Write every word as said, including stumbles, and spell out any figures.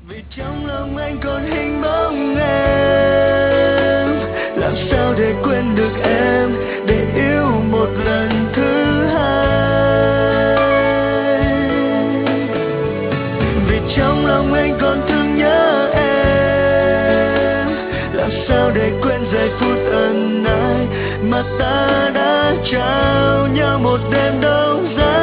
Vì trong lòng anh còn hình bóng em, làm sao để quên được em, để yêu một lần thứ hai. Vì trong lòng anh còn thương nhớ em, làm sao để quên giây phút ân ái mà ta đã trao nhau một đêm đông giá.